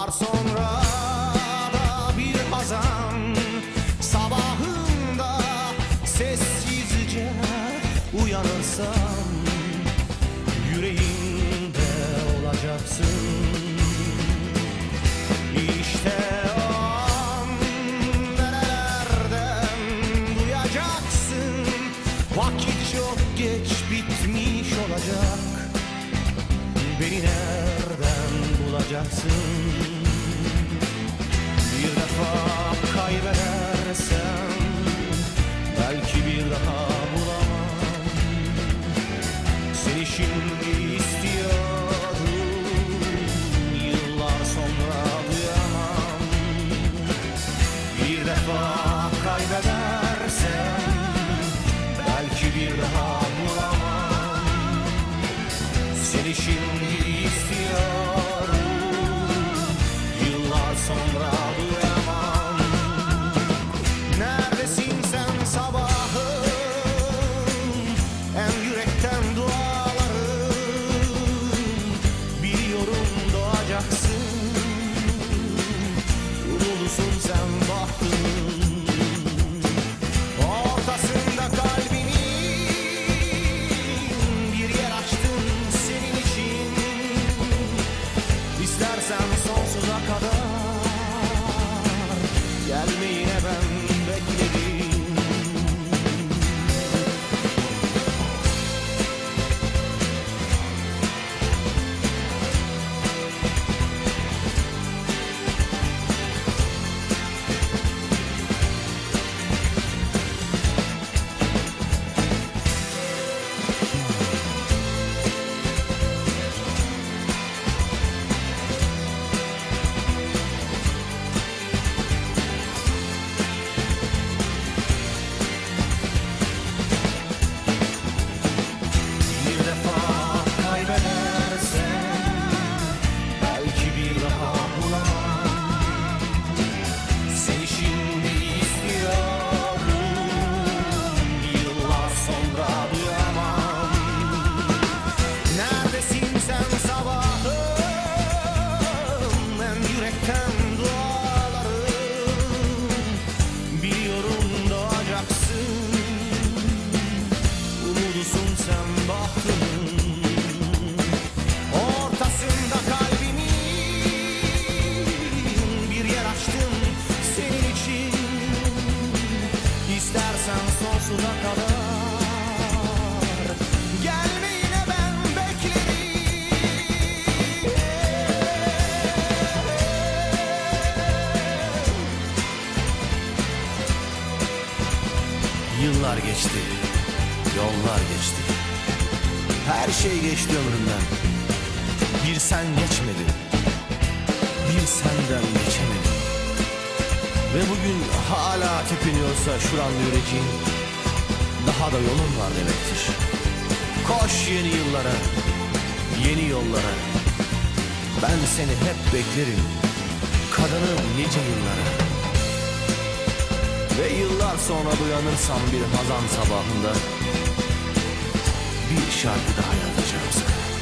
Yıllar sonra da bir hazan sabahında sessizce uyanırsam yüreğimde olacaksın. İşte o an nerelerden duyacaksın. Vakit çok geç bitmiş olacak. Beni nereden bulacaksın? Bir defa kaybedersem belki bir daha bulamam. Seni şimdi istiyorum, yıllar sonra duyamam. Bir defa kaybedersem belki bir daha bulamam. Seni şimdi istiyorum, yıllar sonra duyamam. Neredesin sen sabahım, en yürekten dualarım. Biliyorum doğacaksın, umutlusun sen bahtımın. Ortasında kalbinin bir yer açtım senin için. İstersen sonsuza kadar gelme yine ben beklerim. Bir defa kaybedersem belki bir daha bulamam. Seni şimdi istiyorum, yıllar sonra duyamam. Neredesin sen sabahım, en yürekten dualarım. Biliyorum doğacaksın, umudusun sen bahtımın. Ortasında kalbimin bir yer açtım senin için. İstersen sonsuza kadar gelme yine ben beklerim. Yıllar geçti, yollar geçti. Her şey geçti ömrümden. Bir sen geçmedi, bir senden geçemedim. Ve bugün hala tepiniyorsa şuranda yüreğin, daha da yolun var demektir. Koş yeni yıllara, yeni yollara. Ben seni hep beklerim, kadınım nice yıllara. Ve yıllar sonra uyanırsam bir hazan sabahında bir şarkı daha yazacağım sana.